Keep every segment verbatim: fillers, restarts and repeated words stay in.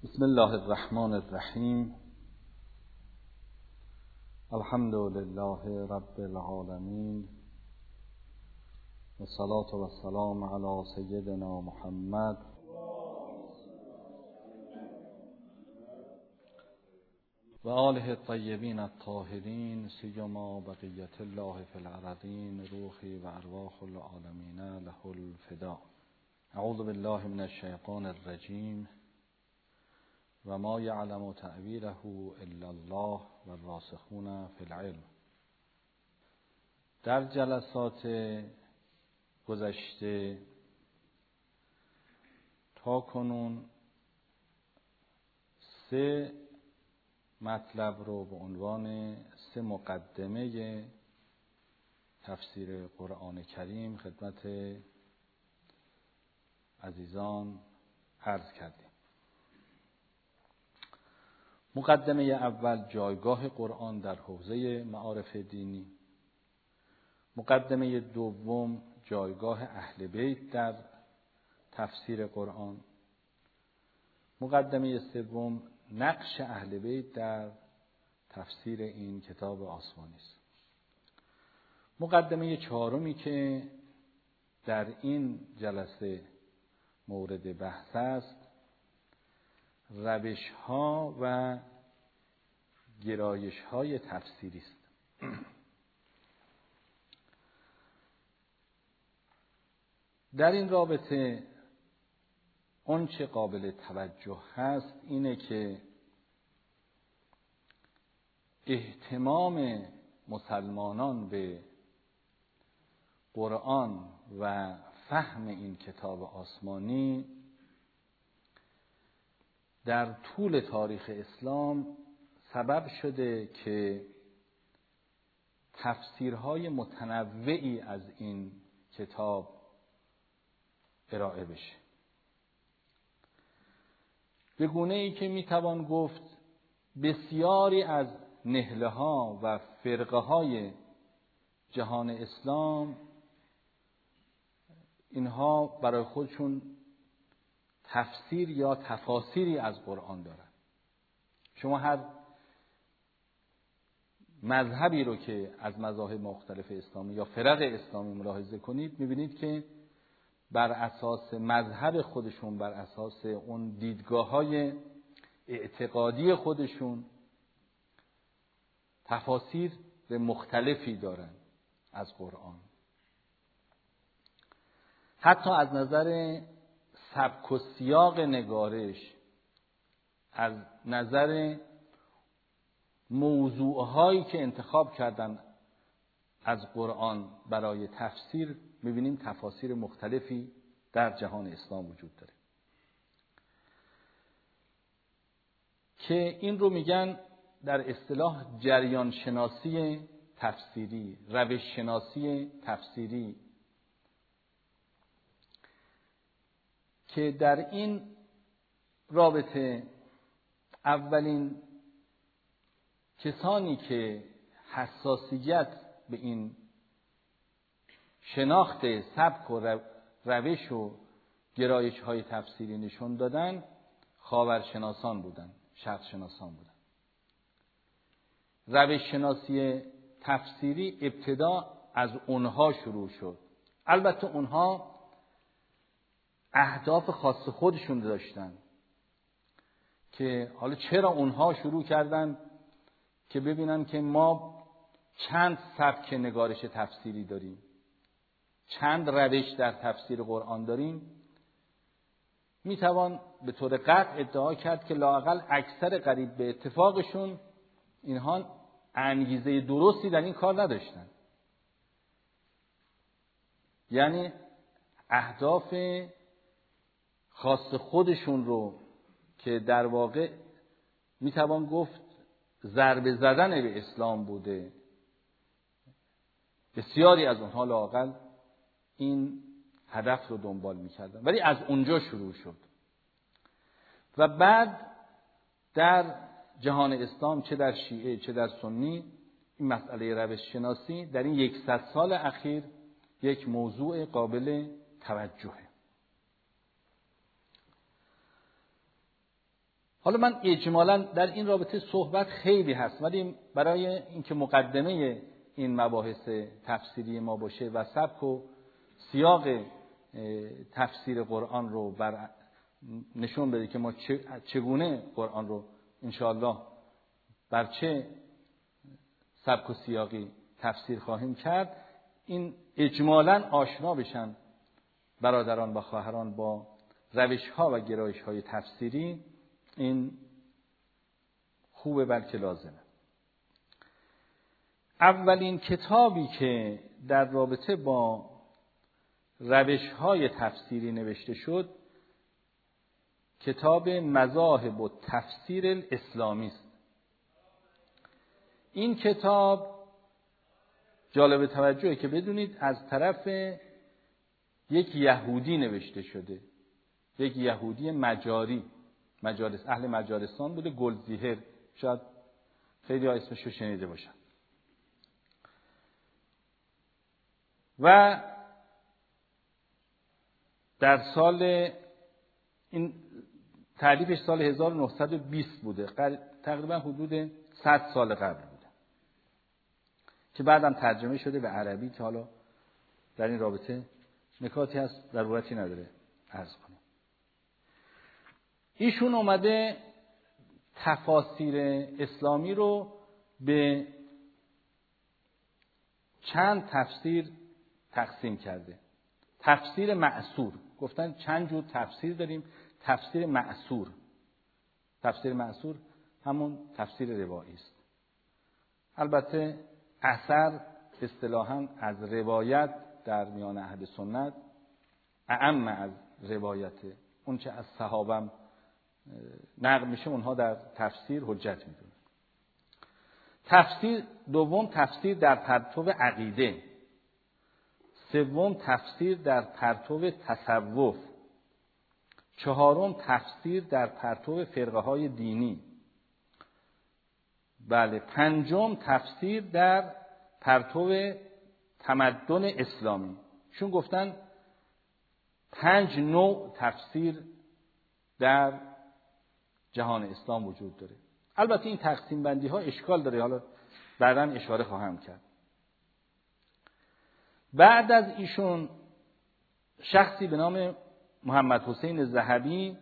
بسم الله الرحمن الرحیم. الحمد لله رب العالمین و الصلاة و السلام علی سیدنا محمد و آله الطیبین الطاهرین، سیما بقیت الله فی الارضین، روحی و ارواح العالمین له الفدا. اعوذ بالله من الشیطان الرجیم. و ما یعلم تأویله الا الله و الراسخون فی العلم. در جلسات گذشته تا کنون سه مطلب رو به عنوان سه مقدمه تفسیر قرآن کریم خدمت عزیزان عرض کردیم. مقدمه اول جایگاه قرآن در حوزه معارف دینی، مقدمه دوم جایگاه اهل بیت در تفسیر قرآن، مقدمه سوم نقش اهل بیت در تفسیر این کتاب آسمانی است. مقدمه چهارمی که در این جلسه مورد بحث است، روش ها و گرایش های تفسیری است. در این رابطه آنچه قابل توجه هست اینه که اهتمام مسلمانان به قرآن و فهم این کتاب آسمانی در طول تاریخ اسلام سبب شده که تفسیرهای متنوعی از این کتاب ارائه بشه، به گونه‌ای که میتوان گفت بسیاری از نهله‌ها و فرقه‌های جهان اسلام اینها برای خودشون تفسیر یا تفاسیری از قرآن دارن. شما هر مذهبی رو که از مذاهب مختلف اسلامی یا فرق اسلامی ملاحظه کنید میبینید که بر اساس مذهب خودشون، بر اساس اون دیدگاه‌های اعتقادی خودشون تفاسیر به مختلفی دارن از قرآن. حتی از نظر سبک و سیاق نگارش، از نظر موضوعهایی که انتخاب کردن از قرآن برای تفسیر می‌بینیم تفاسیر مختلفی در جهان اسلام وجود داره که این رو میگن در اصطلاح جریان شناسی تفسیری، روش شناسی تفسیری، که در این رابطه اولین کسانی که حساسیت به این شناخت سبک و روش و گرایش های تفسیری نشون دادن خاورشناسان بودن، شرق شناسان بودن. روش شناسی تفسیری ابتدا از اونها شروع شد. البته اونها اهداف خاص خودشون داشتن که حالا چرا اونها شروع کردن که ببینن که ما چند سبک نگارش تفسیری داریم، چند روش در تفسیر قرآن داریم. میتوان به طور قطع ادعا کرد که لااقل اکثر قریب به اتفاقشون اینها انگیزه درستی در این کار نداشتن. یعنی اهداف خاص خودشون رو که در واقع میتوان گفت ضربه زدن به اسلام بوده، بسیاری از اونها لااقل این هدف رو دنبال میکردن، ولی از اونجا شروع شد و بعد در جهان اسلام چه در شیعه چه در سنی این مسئله روش شناسی در این یکصد سال اخیر یک موضوع قابل توجهه. حالا من اجمالا در این رابطه صحبت خیلی هست، ولی برای اینکه مقدمه این مباحث تفسیری ما باشه و سبک و سیاق تفسیر قرآن رو بر نشون بده که ما چگونه قرآن رو انشاءالله بر چه سبک و سیاقی تفسیر خواهیم کرد، این اجمالاً آشنا بشن برادران و خواهران با روش‌ها و گرایش‌های تفسیری، این خوبه بلکه لازمه. اولین کتابی که در رابطه با روش‌های تفسیری نوشته شد کتاب مذاهب و تفسیر الاسلامی است. این کتاب جالب توجهه که بدونید از طرف یک یهودی نوشته شده، یک یهودی مجاری، مجارس اهل مجارستان بوده، گلزیهر، شاید خیلی ها اسمش رو شنیده باشن. و در سال این تألیفش سال هزار و نهصد و بیست بوده، تقریبا حدود صد سال قبل بوده که بعدم ترجمه شده به عربی که حالا در این رابطه نکاتی هست ضرورتی نداره عرض کنیم. ایشون اومده تفاسیر اسلامی رو به چند تفسیر تقسیم کرده. تفسیر مأثور، گفتن چند جور تفسیر داریم. تفسیر مأثور، تفسیر مأثور همون تفسیر روایی است. البته اثر اصطلاحاً از روایت در میان اهل سنت اعم از روایته، اون چه از صحابه نقل میشه اونها در تفسیر حجت میدونن. تفسیر دوم تفسیر در پرتو عقیده، سوم تفسیر در پرتو تصوف، چهارم تفسیر در پرتو فرقه های دینی، بله پنجم تفسیر در پرتو تمدن اسلامی. چون گفتن پنج نوع تفسیر در جهان اسلام وجود داره. البته این تقسیم بندی ها اشکال داره، حالا بعداً اشاره خواهم کرد. بعد از ایشون شخصی به نام محمد حسین ذهبی،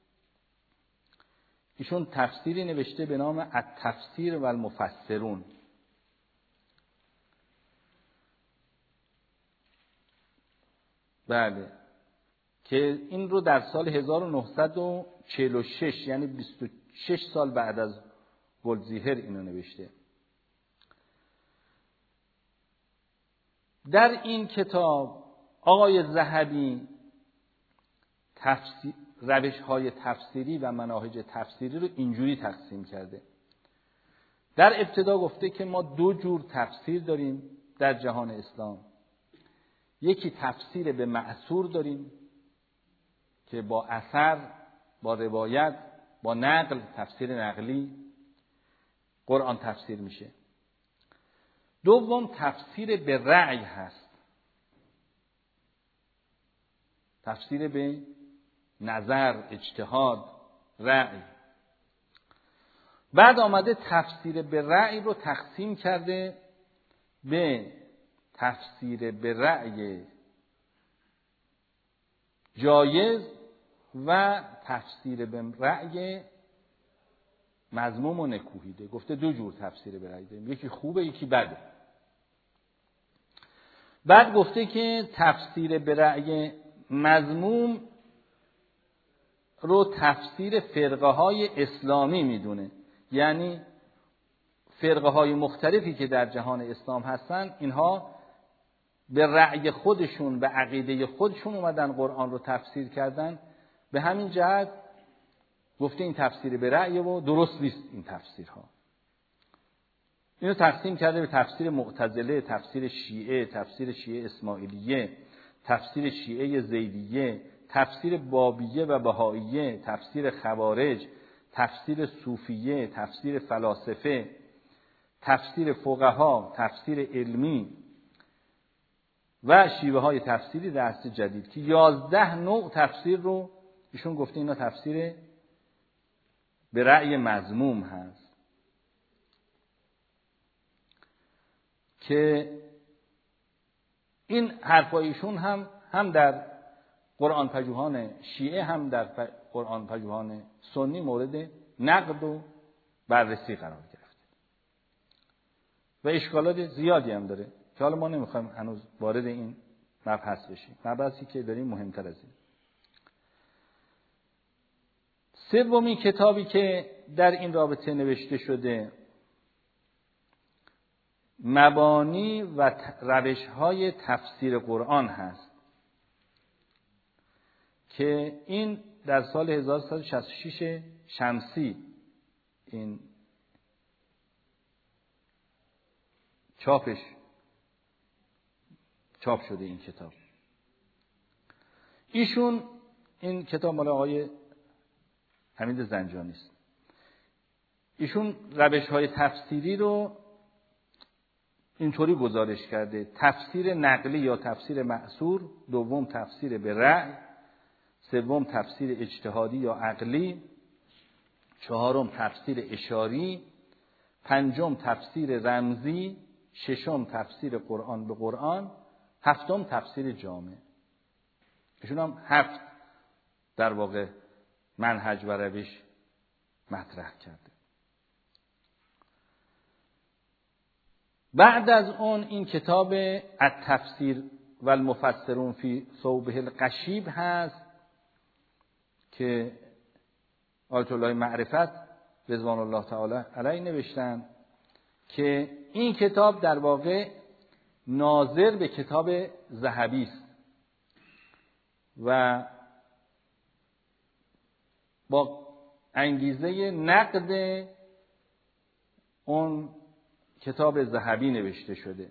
ایشون تفسیری نوشته به نام التفسیر و المفسرون. بله، که این رو در سال هزار و نهصد و چهل و شش یعنی بیست و شش سال بعد از گلزیهر اینو نوشته. در این کتاب آقای ذهبی تفسیر روش‌های تفسیری و مناهج تفسیری رو اینجوری تقسیم کرده. در ابتدا گفته که ما دو جور تفسیر داریم در جهان اسلام. یکی تفسیر به مأثور داریم که با اثر، با روایت، با نقل، تفسیر نقلی قرآن تفسیر میشه. دوم تفسیر به رأی هست، تفسیر به نظر، اجتهاد، رأی. بعد آمده تفسیر به رأی رو تقسیم کرده به تفسیر به رأی جایز و تفسیر به رأی مذموم و نکوهیده. گفته دو جور تفسیر به رأی داریم، یکی خوبه یکی بده. بعد گفته که تفسیر به رأی مذموم رو تفسیر فرقه های اسلامی میدونه، یعنی فرقه های مختلفی که در جهان اسلام هستن اینها به رأی خودشون، به عقیده خودشون اومدن قرآن رو تفسیر کردن. به همین جهت گفته این تفسیر به رأی و درست نیست این تفسیرها. اینو تقسیم کرده به تفسیر معتزله، تفسیر شیعه، تفسیر شیعه اسماعیلیه، تفسیر شیعه زیدیه، تفسیر بابیه و بهائیه، تفسیر خوارج، تفسیر صوفیه، تفسیر فلاسفه، تفسیر فقها، تفسیر علمی و شیوه های تفسیری در عصر جدید که یازده نوع تفسیر رو ایشون گفته اینا تفسیر به رأی مذموم هست که این حرفایشون هم هم در قرآن پژوهان شیعه هم در قرآن پژوهان سنی مورد نقد و بررسی قرار گرفته و اشکالات زیادی هم داره که حالا ما نمیخوایم هنوز وارد این مبحث بشیم. مبحثی که داریم مهمتر از این. سومین کتابی که در این رابطه نوشته شده مبانی و روش‌های تفسیر قرآن هست که این در سال هزار و سیصد و شصت و شش شمسی این چاپش چاپ شده این کتاب. ایشون این کتاب مال آقای حمید زنجانی است. ایشون روش‌های تفسیری رو اینطوری گزارش کرده: تفسیر نقلی یا تفسیر مأثور، دوم تفسیر به رأی، سوم تفسیر اجتهادی یا عقلی، چهارم تفسیر اشاری، پنجم تفسیر رمزی، ششم تفسیر قرآن به قرآن، هفتم تفسیر جامع. ایشون هم هفت در واقع منهج و روش مطرح کرده. بعد از اون این کتاب التفسیر و المفسرون فی ثوبه القشیب هست که آیت الله معرفت رضوان الله تعالی علیه نوشتن که این کتاب در واقع ناظر به کتاب ذهبی است و با انگیزه نقد اون کتاب ذهبی نوشته شده.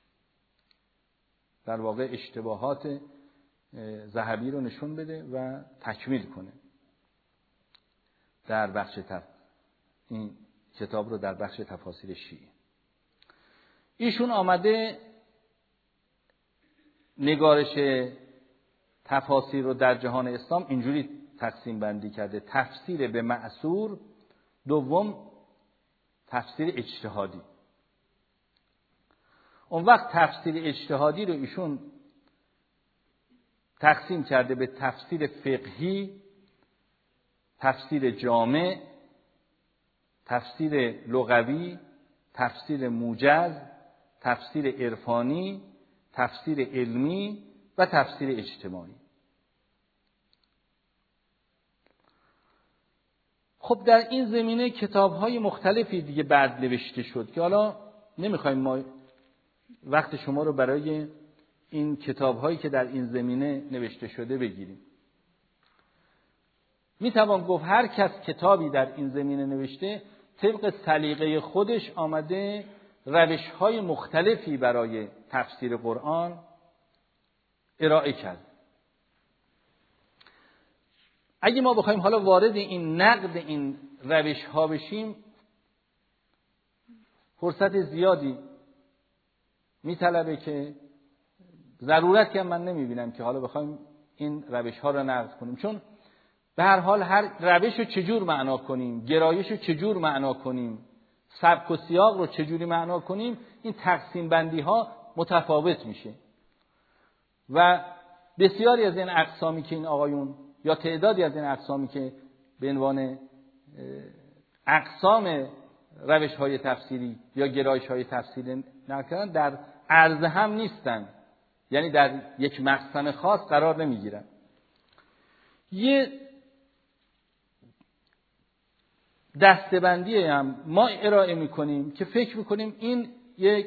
در واقع اشتباهات ذهبی رو نشون بده و تکمیل کنه. در بخش تف... این کتاب رو در بخش تفاسیر شیعه ایشون آمده نگارش تفاسیر رو در جهان اسلام اینجوری تقسیم بندی کرده: تفسیر به مأثور، دوم تفسیر اجتهادی. اون وقت تفسیر اجتهادی رو ایشون تقسیم کرده به تفسیر فقهی، تفسیر جامع، تفسیر لغوی، تفسیر موجز، تفسیر عرفانی، تفسیر علمی و تفسیر اجتماعی. خب در این زمینه کتاب‌های مختلفی دیگه بعد نوشته شد که حالا نمی‌خوایم ما وقت شما رو برای این کتاب‌هایی که در این زمینه نوشته شده بگیریم. میتوان گفت هر کس کتابی در این زمینه نوشته طبق سلیقه خودش آمده روش‌های مختلفی برای تفسیر قرآن ارائه کرد. اگه ما بخوایم حالا وارد این نقد این روش‌ها بشیم فرصت زیادی میطلبه که ضرورتی هم من نمیبینم که حالا بخوایم این روش‌ها رو نقد کنیم، چون به هر حال هر روش رو چجور معنا کنیم، گرایش رو چجور معنا کنیم، سبک و سیاق رو چجوری معنا کنیم، این تقسیم بندی ها متفاوت میشه و بسیاری از این اقسامی که این آقایون یا تعدادی از این اقسامی که به عنوان اقسام روش های تفسیری یا گرایش های تفسیری نکردن در عرض هم نیستن، یعنی در یک مقسم خاص قرار نمیگیرن. یه دسته‌بندی هم ما ارائه میکنیم که فکر میکنیم این یک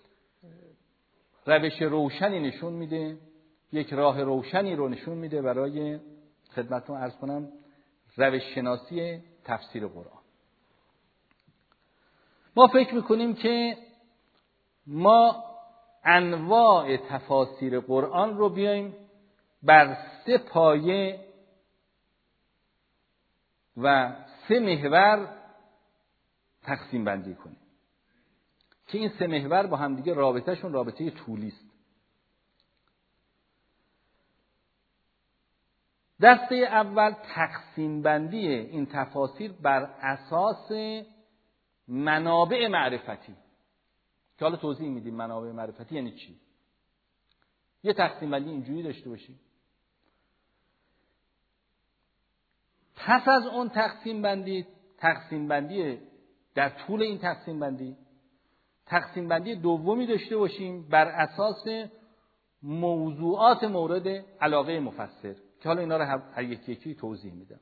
روش روشنی نشون میده، یک راه روشنی رو نشون میده برای خدمتتون عرض کنم روش شناسی تفسیر قرآن. ما فکر میکنیم که ما انواع تفاسیر قرآن رو بیایم بر سه پایه و سه محور تقسیم بندی کنیم که این سه محور با هم دیگه رابطهشون رابطه طولی است. دسته اول تقسیم بندی این تفاسیر بر اساس منابع معرفتی که حالا توضیح میدیم منابع معرفتی یعنی چی. یه تقسیم بندی اینجوری داشته باشیم. پس از اون تقسیم بندی تقسیم بندی در طول این تقسیم بندی تقسیم بندی دومی داشته باشیم بر اساس موضوعات مورد علاقه مفسر که حالا اینا رو هر یکی یکی توضیح میدم.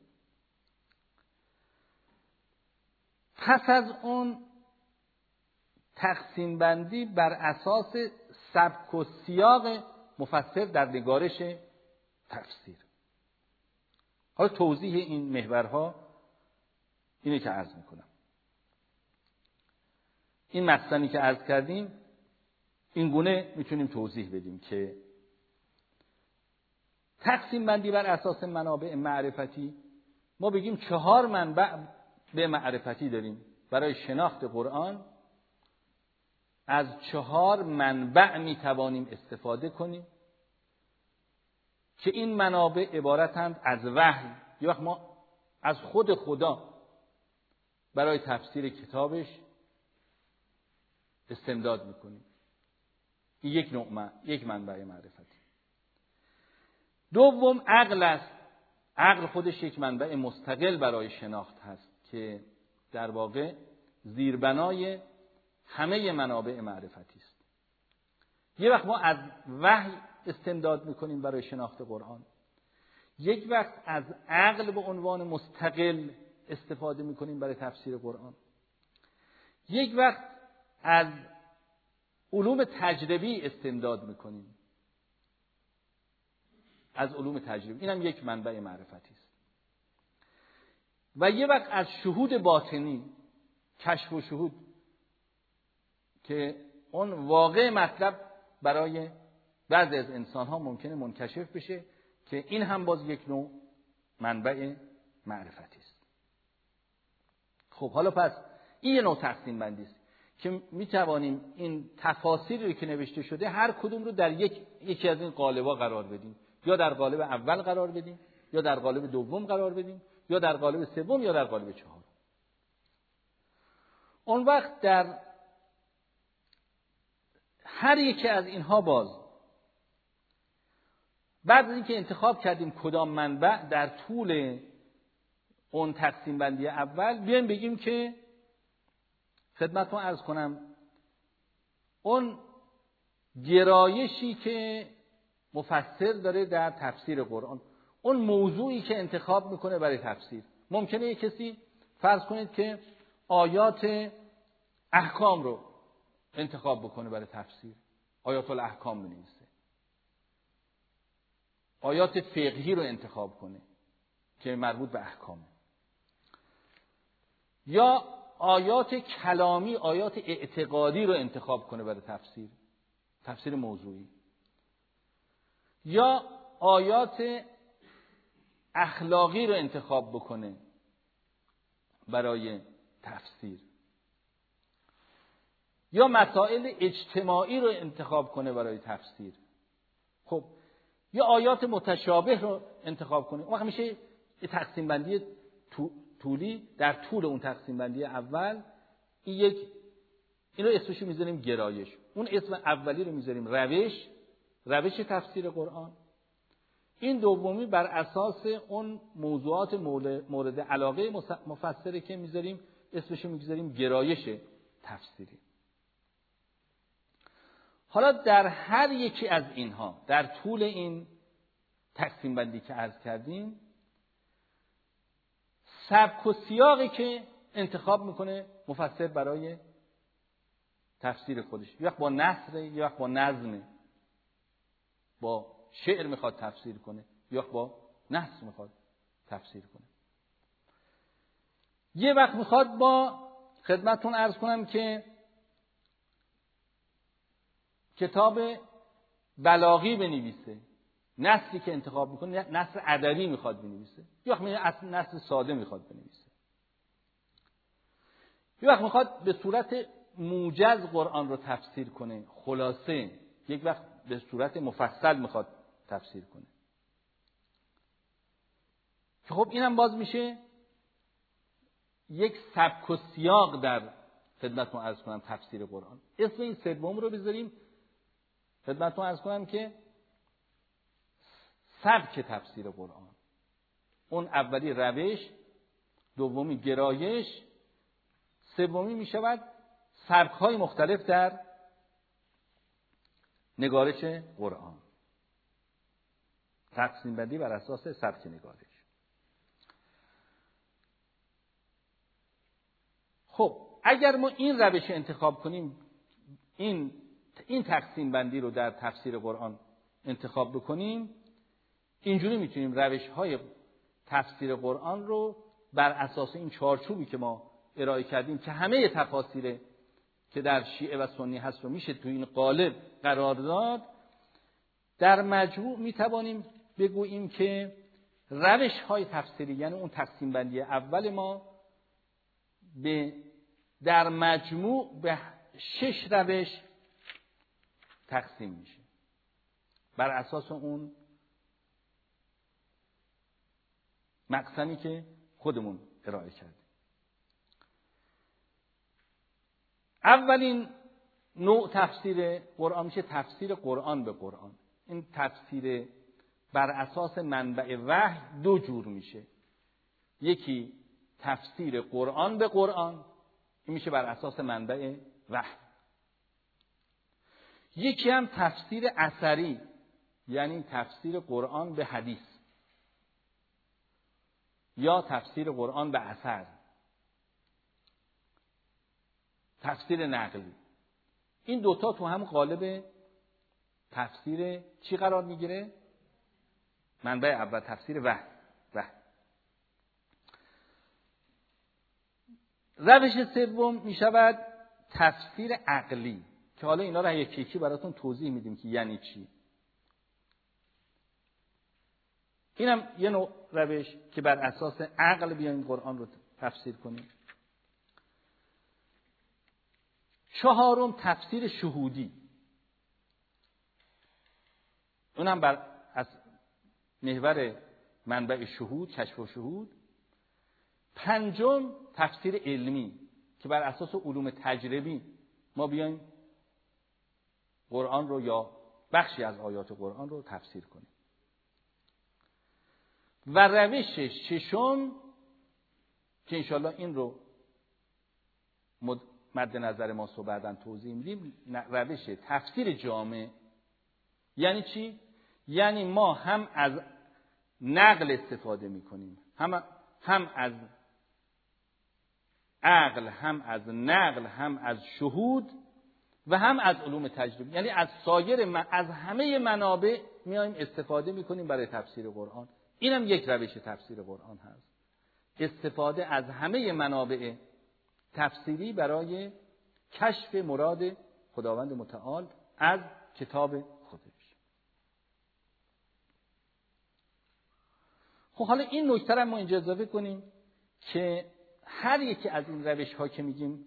پس از اون تقسیم بندی بر اساس سبک و سیاق مفسر در نگارش تفسیر. حالا توضیح این محورها اینه که عرض میکنم. این متنی که عرض کردیم این گونه میتونیم توضیح بدیم که تقسیم بندی بر اساس منابع معرفتی، ما بگیم چهار منبع به معرفتی داریم برای شناخت قرآن. از چهار منبع میتوانیم استفاده کنیم که این منابع عبارتند از وحی. یه وقت ما از خود خدا برای تفسیر کتابش استمداد میکنیم. این یک نوع من، یک منبع معرفتی. دوم عقل است. عقل خودش یک منبع مستقل برای شناخت هست که در واقع زیربنای همه منابع معرفتی است. یه وقت ما از وحی استمداد میکنیم برای شناخت قرآن، یک وقت از عقل به عنوان مستقل استفاده میکنیم برای تفسیر قرآن، یک وقت از علوم تجربی استمداد میکنیم، از علوم تجربی. این هم یک منبع معرفتی است. و یه وقت از شهود باطنی، کشف و شهود، که اون واقع مطلب برای بعضی از انسان ها ممکنه منکشف بشه، که این هم باز یک نوع منبع معرفتی است. خب حالا پس این یه نوع تقسیم بندی است که می توانیم این تفاسیری که نوشته شده هر کدوم رو در یک یکی از این قالب‌ها قرار بدیم، یا در قالب اول قرار بدیم، یا در قالب دوم قرار بدیم، یا در قالب سوم، یا در قالب چهارم. اون وقت در هر یکی از اینها باز بعد از اینکه انتخاب کردیم کدام منبع در طول اون تقسیم بندی اول، بیایم بگیم که خدمتتون عرض کنم اون گرایشی که مفسر داره در تفسیر قرآن، اون موضوعی که انتخاب میکنه برای تفسیر. ممکنه یک کسی فرض کنید که آیات احکام رو انتخاب بکنه برای تفسیر، آیات الاحکام بنویسه. آیات فقهی رو انتخاب کنه که مربوط به احکامه، یا آیات کلامی، آیات اعتقادی رو انتخاب کنه برای تفسیر، تفسیر موضوعی، یا آیات اخلاقی رو انتخاب بکنه برای تفسیر، یا مسائل اجتماعی رو انتخاب کنه برای تفسیر. خب یا آیات متشابه رو انتخاب کنه. اون وقت میشه یه تقسیم بندی طولی. در طول اون تقسیم بندی اول این یک اینو اسمشو میذاریم گرایش، اون اسم اولی رو میذاریم روش، روش تفسیر قرآن. این دومی بر اساس اون موضوعات مورد علاقه مفسره که میذاریم اسمشو میذاریم گرایش تفسیری. حالا در هر یکی از اینها در طول این تقسیم بندی که عرض کردیم، سبک و سیاقی که انتخاب میکنه مفسر برای تفسیر خودش، یک وقت با نثر، یک وقت با نظم، با شعر میخواد تفسیر کنه، یک وقت با نثر میخواد تفسیر کنه. یه وقت میخواد با خدمتتون عرض کنم که کتاب بلاغی بنویسه، نثری که انتخاب میکنه نثر ادبی میخواد بنویسه، یا وقت نثر ساده میخواد بنویسه، یا وقت میخواد به صورت موجز قرآن رو تفسیر کنه، خلاصه، یک وقت به صورت مفصل میخواد تفسیر کنه. که خب اینم باز میشه یک سبک و سیاق در خدمتتون عرض کنم تفسیر قرآن. اسم این سوم رو بذاریم خدمتتون عرض کنم که سبک تفسیر قرآن. اون اولی روش، دومی گرایش، سومی می شود سبک‌های مختلف در نگارش قرآن. تقسیم بندی بر اساس سبک نگارش. خب اگر ما این روش انتخاب کنیم، این این تقسیم بندی رو در تفسیر قرآن انتخاب بکنیم، اینجوری میتونیم روش‌های تفسیر قرآن رو بر اساس این چارچوبی که ما ارائه کردیم که همه تفاسیر که در شیعه و سنی هست رو میشه تو این قالب قرار داد، در مجموع میتوانیم بگوییم که روش‌های تفسیری، یعنی اون تقسیم بندی اول ما، به در مجموع به شش روش تقسیم میشه بر اساس اون مقسمی که خودمون ارائه کردیم. اولین نوع تفسیر قرآن میشه تفسیر قرآن به قرآن. این تفسیر بر اساس منبع وحی دو جور میشه. یکی تفسیر قرآن به قرآن، این میشه بر اساس منبع وحی. یکی هم تفسیر اثری، یعنی تفسیر قرآن به حدیث یا تفسیر قرآن به اثر، تفسیر نقلی. این دوتا تو هم قالب تفسیر چی قرار میگیره؟ منبع اول تفسیر وحی. وحی. روش سوم میشود تفسیر عقلی که حالا اینا رو یکی یکی براتون توضیح میدیم که یعنی چی. اینم یه نوع روش که بر اساس عقل بیایم قرآن رو تفسیر کنیم. چهارم تفسیر شهودی، اونم بر از محور منبع شهود، کشف و شهود. پنجم تفسیر علمی که بر اساس علوم تجربی ما بیایم قرآن رو یا بخشی از آیات قرآن رو تفسیر کنیم. و روش ششم که انشاءالله این رو مد نظر ما صبح بعداً توضیح میدیم، روش تفسیر جامع. یعنی چی؟ یعنی ما هم از نقل استفاده میکنیم، هم هم از عقل، هم از نقل، هم از شهود و هم از علوم تجربی، یعنی از سایر از همه منابع میایم استفاده میکنیم برای تفسیر قرآن. اینم یک روش تفسیر قرآن هست، استفاده از همه منابع تفسیری برای کشف مراد خداوند متعال از کتاب خودش. خب حالا این نکته رو ما اینجا اضافه کنیم که هر یکی از این روش ها که میگیم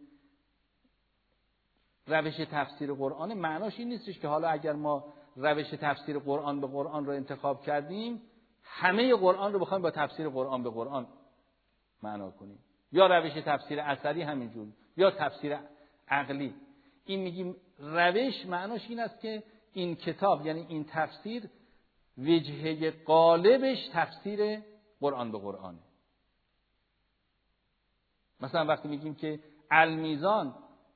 روش تفسیر قرآن، معناش این نیستش که حالا اگر ما روش تفسیر قرآن به قرآن رو انتخاب کردیم همه قرآن رو بخوایم با تفسیر قرآن به قرآن معنا کنیم، یا روش تفسیر اثری همینجور، یا تفسیر عقلی. این میگیم روش معناش این است که این کتاب، یعنی این تفسیر، وجهه غالبش تفسیر قرآن به قرآنه. مثلا وقتی میگیم که المیزان،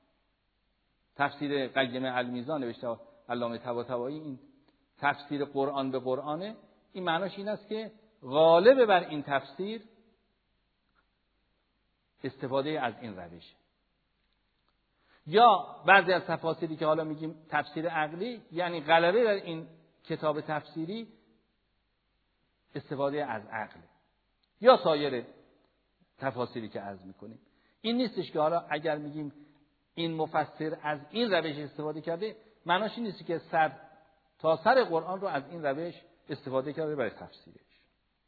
تفسیر قیم المیزان نوشته علامه طباطبایی، این تفسیر قرآن به قرآنه، این معناش این است که غالب بر این تفسیر استفاده از این روش. یا بعضی از تفاسیری که حالا میگیم تفسیر عقلی، یعنی غلبه بر این کتاب تفسیری استفاده از عقل، یا سایر تفاسیری که عرض میکنیم. این نیستش که حالا اگر میگیم این مفسر از این روش استفاده کرده، معناش این نیست که سر تا سر قرآن رو از این روش استفاده کرده برای تفسیرش.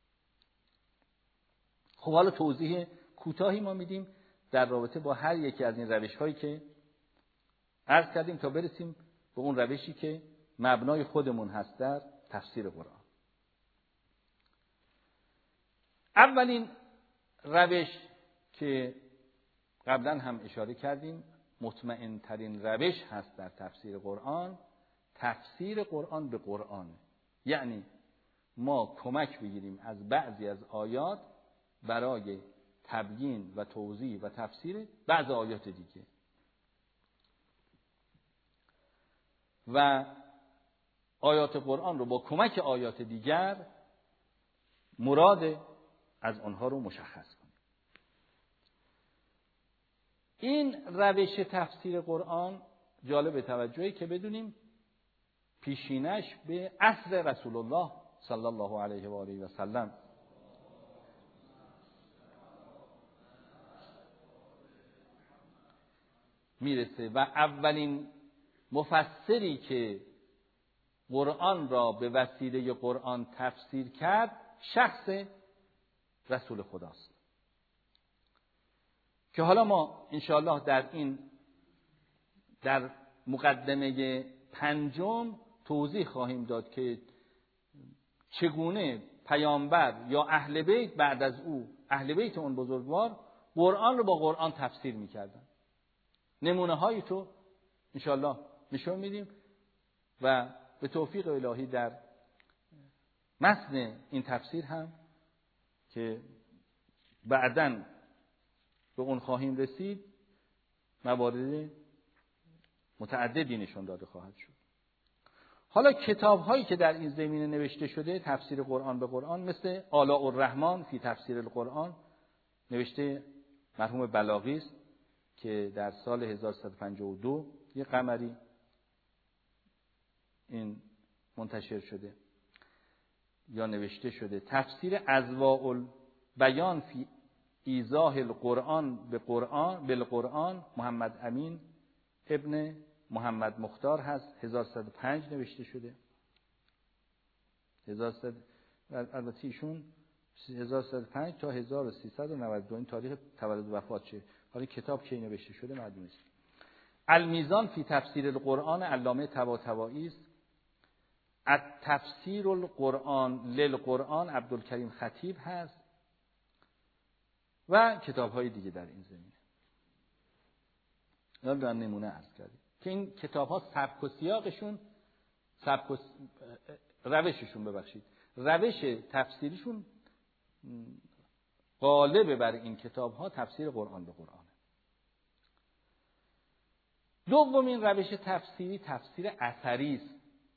خب حالا توضیح کوتاهی ما میدیم در رابطه با هر یکی از این روش هایی که عرض کردیم تا برسیم به اون روشی که مبنای خودمون هست در تفسیر قرآن. اولین روش که قبلا هم اشاره کردیم مطمئن ترین روش هست در تفسیر قرآن، تفسیر قرآن به قرآن. یعنی ما کمک بگیریم از بعضی از آیات برای تبیین و توضیح و تفسیر بعض آیات دیگه و آیات قرآن رو با کمک آیات دیگر مراد از آنها رو مشخص کنیم. این روش تفسیر قرآن جالب توجهی که بدونیم پیشینش به عصر رسول الله صلی الله علیه و آله و سلم میرسه و اولین مفسری که قرآن را به وسیله قرآن تفسیر کرد شخص رسول خداست که حالا ما انشاءالله در این در مقدمه پنجم توضیح خواهیم داد که چگونه پیامبر یا اهل بیت بعد از او اهل بیت اون بزرگوار قرآن رو با قرآن تفسیر میکردن. نمونه هایی تو انشاءالله نشون میدیم و به توفیق الهی در متن این تفسیر هم که بعداً به اون خواهیم رسید موارد متعددی نشون داده خواهد شد. حالا کتاب هایی که در این زمینه نوشته شده تفسیر قرآن به قرآن مثل آلاء الرحمن فی تفسیر القرآن نوشته مرحوم بلاغی است که در سال هزار و سیصد و پنجاه و دو یک قمری این منتشر شده یا نوشته شده. تفسیر اضواء البیان فی ایضاح القرآن به قرآن بالقرآن محمد امین ابن محمد مختار هست، هزار و سیصد و پنج نوشته شده. هزار و سیصد البته ایشون هزار و سیصد و پنج تا هزار و سیصد و نود و دو این تاریخ تولد و وفات شه. حالا کتاب کی نوشته شده معلوم نیست. المیزان فی تفسیر القرآن علامه طباطبایی است. التفسیر القرآن للقرآن عبدالکریم خطیب هست و کتاب‌های دیگه در این زمینه. اینا رو نمونه عرض کردیم که این کتاب‌ها سبک و سیاقشون سبک و روششون ببخشید روش تفسیریشون غالب بر این کتاب‌ها تفسیر قرآن به قرآن. دومین روش تفسیری تفسیر اثری است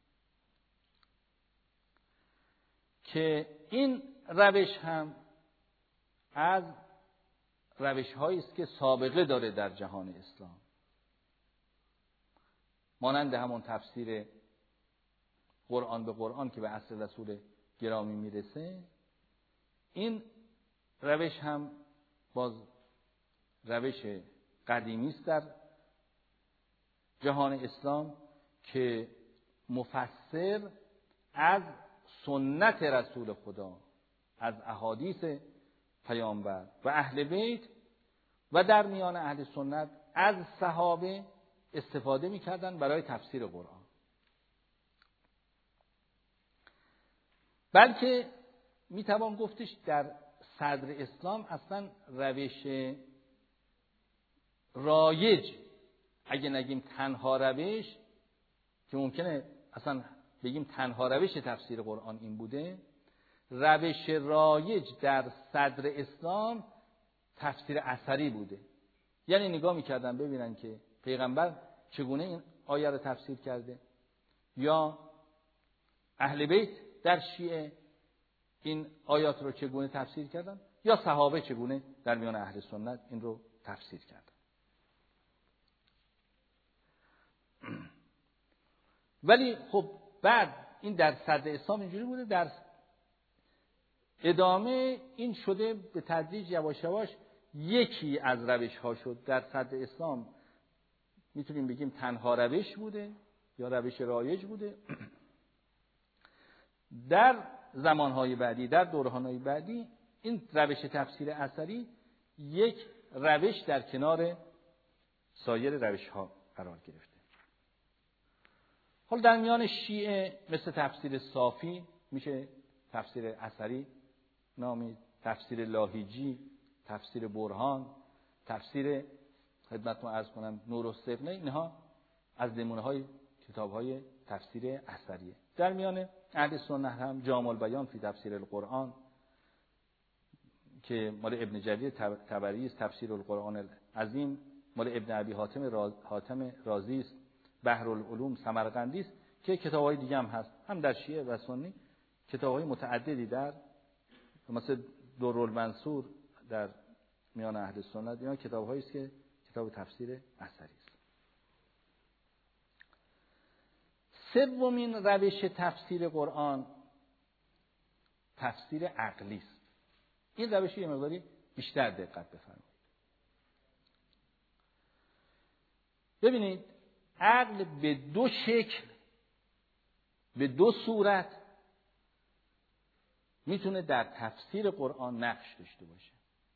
که این روش هم از روش‌هایی است که سابقه داره در جهان اسلام، مانند همون تفسیر قرآن به قرآن که به عصر رسول گرامی میرسه. این روش هم باز روش قدیمی است در جهان اسلام که مفسر از سنت رسول خدا، از احادیث پیامبر و اهل بیت و در میان اهل سنت از صحابه استفاده می‌کردن برای تفسیر قرآن. بلکه میتوان گفتش در صدر اسلام اصلا روش رایج، اگه نگیم تنها روش که ممکنه اصلا بگیم تنها روش تفسیر قرآن این بوده، روش رایج در صدر اسلام تفسیر اثری بوده. یعنی نگاه میکردن ببینن که پیغمبر چگونه این آیه رو تفسیر کرده یا اهل بیت در شیعه این آیات رو چگونه تفسیر کردن یا صحابه چگونه در میان اهل سنت این رو تفسیر کردن. ولی خب بعد این در صدر اسلام اینجوری بوده، در ادامه این شده به تدریج یواش یواش یکی از روش ها شد. در صدر اسلام میتونیم بگیم تنها روش بوده یا روش رایج بوده. در زمانهای بعدی، در دوره‌های بعدی این روش تفسیر اثری یک روش در کنار سایر روش ها قرار گرفته. حالا در میان شیعه مثل تفسیر صافی میشه تفسیر اثری نامید، تفسیر لاهیجی، تفسیر برهان، تفسیر خدمتتون عرض کنم نورالسقنه، اینها از نمونه‌های کتاب‌های تفسیر اثریه. در میان اهل سنت هم جامع البیان فی تفسیر القرآن که مال ابن جریر طبری است، تفسیر القرآن العظیم مال ابن ابی حاتم راز... حاتم رازی است، بحرالعلوم سمرقندی است که کتاب‌های دیگه هم هست، هم در شیعه و سنی کتاب‌های متعددی در مثل درالمنصور در میان اهل سنت، اینا کتاب‌هایی است که کتاب تفسیر اثری است. سومین روش تفسیر قرآن تفسیر عقلی است. این روش یه مقداری بیشتر دقت بفرمایید. ببینید عقل به دو شکل، به دو صورت میتونه در تفسیر قرآن نقش داشته باشه.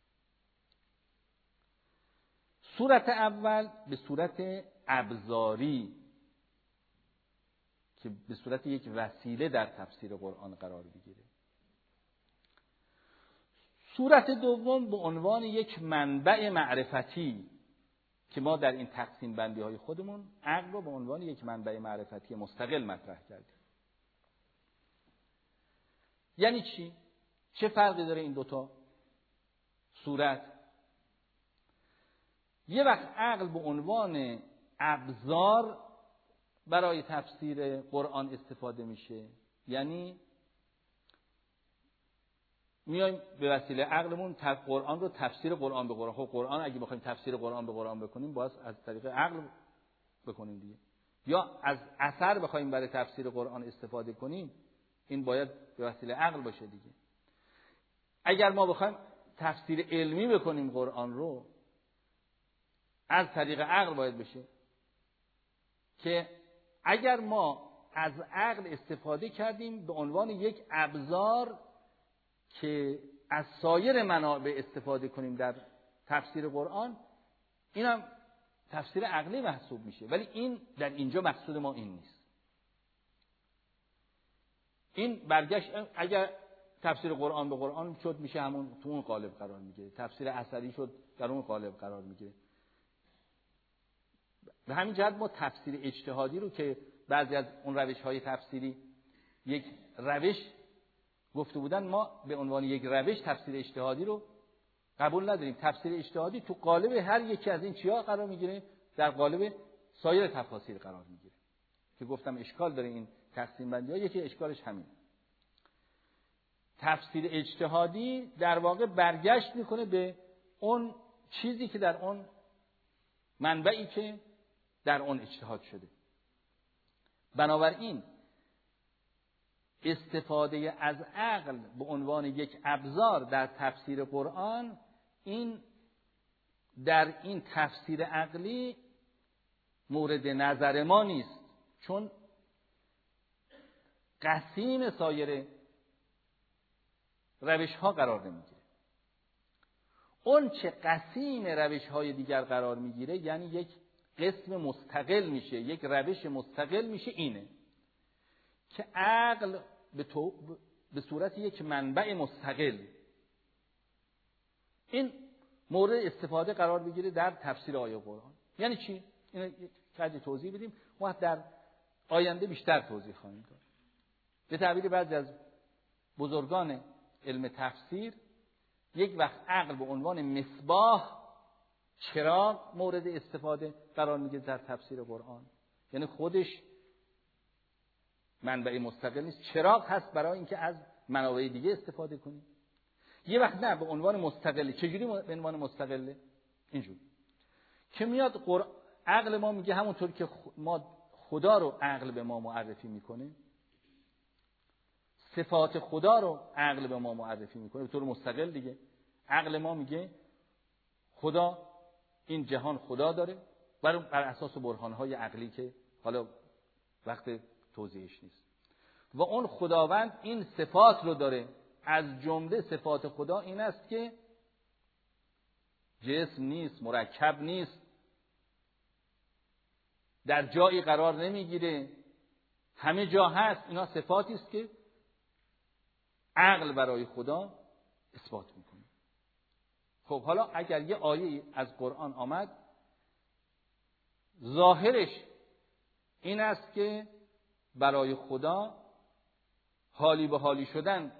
صورت اول به صورت ابزاری که به صورت یک وسیله در تفسیر قرآن قرار بگیره. صورت دوم به عنوان یک منبع معرفتی که ما در این تقسیم بندی های خودمون عقل رو به عنوان یک منبع معرفتی مستقل مطرح کردیم. یعنی چی؟ چه فرقی داره این دوتا صورت؟ یه وقت عقل به عنوان ابزار برای تفسیر قرآن استفاده میشه، یعنی میایم به وسیله عقلمون قرآن رو تفسیر قرآن به قرآن، خب قرآن اگه بخوایم تفسیر قرآن به قرآن بکنیم باید از طریق عقل بکنیم دیگه، یا از اثر بخوایم برای تفسیر قرآن استفاده کنیم این باید به وسیله عقل باشه دیگه. اگر ما بخوایم تفسیر علمی بکنیم قرآن رو از طریق عقل باید بشه، که اگر ما از عقل استفاده کردیم به عنوان یک ابزار که از سایر منابع استفاده کنیم در تفسیر قرآن، این هم تفسیر عقلی محسوب میشه. ولی این در اینجا مقصود ما این نیست. این برگشت اگر تفسیر قرآن به قرآن شد میشه همون تو اون قالب قرار میگیره، تفسیر اثری شد در اون قالب قرار میگیره. به همین جهت ما تفسیر اجتهادی رو که بعضی از اون روش‌های تفسیری یک روش گفته بودن، ما به عنوان یک روش تفسیر اجتهادی رو قبول نداریم. تفسیر اجتهادی تو قالب هر یکی از این چیا قرار میگیره؟ در قالب سایر تفاسیر قرار میگیره که گفتم اشکال داره این تقسیم بندی ها. یکی اشکالش همین، تفسیر اجتهادی در واقع برگشت میکنه به اون چیزی که در اون منبعی که در اون اجتهاد شده. بنابراین استفاده از عقل به عنوان یک ابزار در تفسیر قرآن، این در این تفسیر عقلی مورد نظر ما نیست، چون قسیم سایر روش ها قرار نمیگیره. اون چه قسیم روش های دیگر قرار میگیره یعنی یک قسم مستقل میشه، یک روش مستقل میشه، اینه که عقل به, تو به صورت یک منبع مستقل این مورد استفاده قرار بگیره در تفسیر آیه قرآن. یعنی چی؟ اینو کمی توضیح بدیم، ما در آینده بیشتر توضیح خواهیم داد. به تعبیر بعضی از بزرگان علم تفسیر، یک وقت عقل به عنوان مصباح، چراغ مورد استفاده قرار میگیره در تفسیر قرآن، یعنی خودش منبع مستقل نیست، چراغ هست برای اینکه از منابع دیگه استفاده کنیم. یه وقت نه، به عنوان مستقله. چجوری به عنوان مستقله؟ اینجور که میاد قر... عقل ما میگه همونطور که ما خدا رو عقل به ما معرفی میکنه، صفات خدا رو عقل به ما معرفی میکنه به طور مستقل دیگه. عقل ما میگه خدا، این جهان خدا داره، بر بر اساس برهانهای عقلی که حالا وقت توضیحش نیست، و اون خداوند این صفات رو داره. از جمله صفات خدا این است که جسم نیست، مرکب نیست، در جایی قرار نمیگیره، همه جا هست. اینا صفاتی است که عقل برای خدا اثبات میکنیم. خب حالا اگر یه آیه از قرآن آمد ظاهرش این است که برای خدا حالی به حالی شدن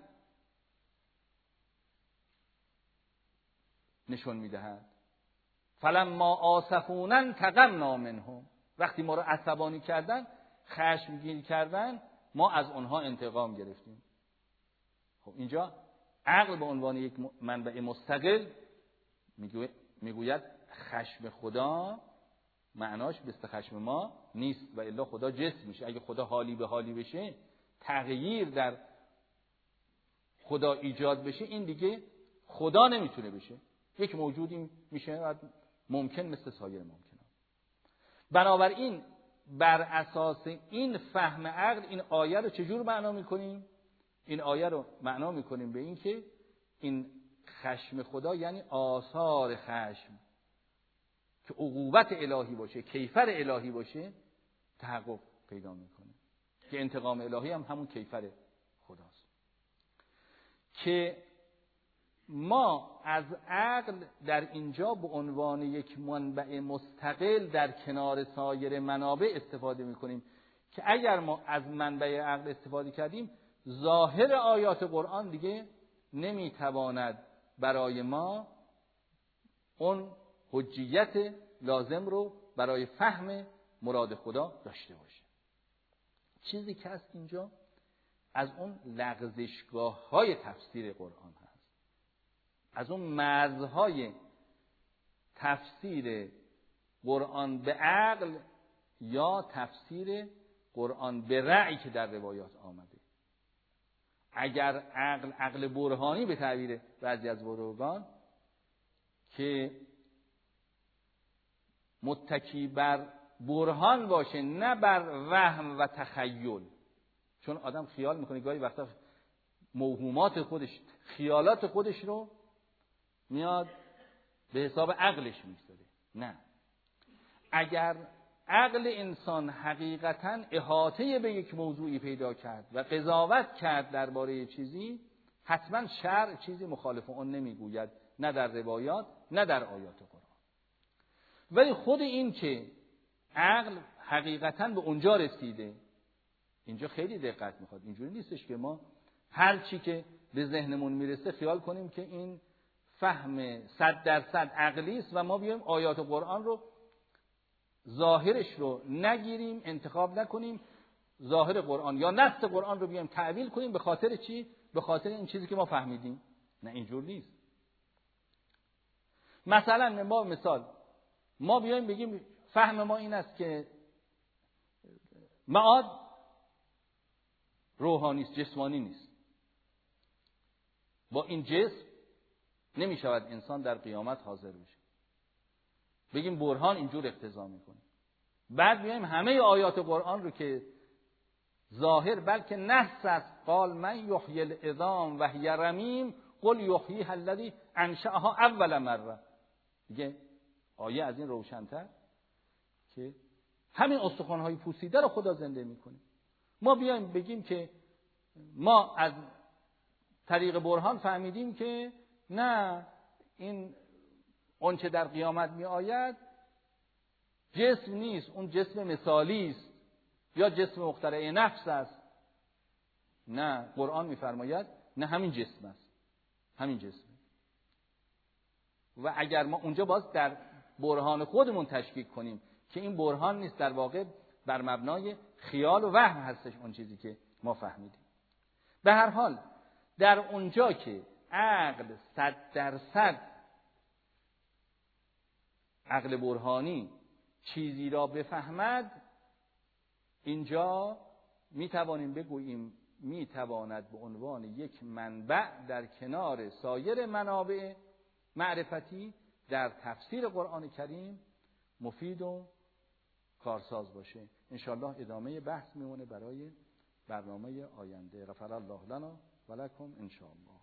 نشون میدهد. فلما آسفونا انتقمنا منهم، وقتی ما رو عصبانی کردن، خشمگین کردن، ما از اونها انتقام گرفتیم. خب اینجا عقل به عنوان یک منبع مستقل میگوید خشم خدا معناش مثل خشم ما نیست و الا خدا جسم میشه. اگه خدا حالی به حالی بشه، تغییر در خدا ایجاد بشه، این دیگه خدا نمیتونه بشه، یک موجودی میشه و ممکن مثل سایر ممکنات. بنابراین بر اساس این فهم عقل این آیه رو چجور معنا میکنیم؟ این آیه رو معنا میکنیم به این که این خشم خدا یعنی آثار خشم که عقوبت الهی باشه، کیفر الهی باشه، تحقق پیدا میکنه که انتقام الهی هم همون کیفر خداست. که ما از عقل در اینجا به عنوان یک منبع مستقل در کنار سایر منابع استفاده میکنیم که اگر ما از منبع عقل استفاده کردیم، ظاهر آیات قرآن دیگه نمیتواند برای ما اون حجیت لازم رو برای فهم مراد خدا داشته باشه. چیزی که هست اینجا از اون لغزشگاه های تفسیر قرآن هست، از اون مرزهای تفسیر قرآن به عقل یا تفسیر قرآن به رأی که در روایات آمده. اگر عقل عقل برهانی به تعبیر بعضی از بزرگان که متکی بر برهان باشه نه بر وهم و تخیل، چون آدم خیال میکنه گاهی وقتا موهومات خودش، خیالات خودش رو میاد به حساب عقلش میذاره. نه، اگر عقل انسان حقیقتاً احاطه به یک موضوعی پیدا کرد و قضاوت کرد درباره چیزی، حتما شرع چیزی مخالف اون نمیگوید، نه در روایات نه در آیات قرآن. ولی خود این که عقل حقیقتاً به اونجا رسیده، اینجا خیلی دقت میخواد. اینجوری نیستش که ما هر چی که به ذهنمون میرسه خیال کنیم که این فهم صد درصد عقلی است و ما بیایم آیات قرآن رو ظاهرش رو نگیریم، انتخاب نکنیم، ظاهر قرآن یا نص قرآن رو بیایم تعویل کنیم. به خاطر چی؟ به خاطر این چیزی که ما فهمیدیم. نه، اینجور نیست. مثلا ما مثال ما بیایم بگیم فهم ما این است که معاد روحانی است، جسمانی نیست. با این جسم نمی شود انسان در قیامت حاضر بشه. بگیم برهان اینجور اقتضا میکنه. بعد بیایم همه آیات قرآن رو که ظاهر بلکه نص است، قال من یحیی العظام و هی رمیم قل یحییها الذی انشأها اول مره. دیگه آیه از این روشن‌تر که همین استخوان‌های پوسیده رو خدا زنده میکنه. ما بیایم بگیم که ما از طریق برهان فهمیدیم که نه، این اون چه در قیامت می آید جسم نیست، اون جسم مثالی است یا جسم مخترع نفس است. نه، قرآن می فرماید نه، همین جسم است، همین جسم. و اگر ما اونجا باز در برهان خودمون تشکیک کنیم که این برهان نیست، در واقع بر مبنای خیال و وهم هستش اون چیزی که ما فهمیدیم. به هر حال در اونجا که عقل صد درصد عقل برهانی چیزی را بفهمد، اینجا می توانیم بگوییم می تواند به عنوان یک منبع در کنار سایر منابع معرفتی در تفسیر قرآن کریم مفید و کارساز باشه. انشاءالله ادامه بحث میمونه برای برنامه آینده. غفر الله لنا و لکم انشاءالله.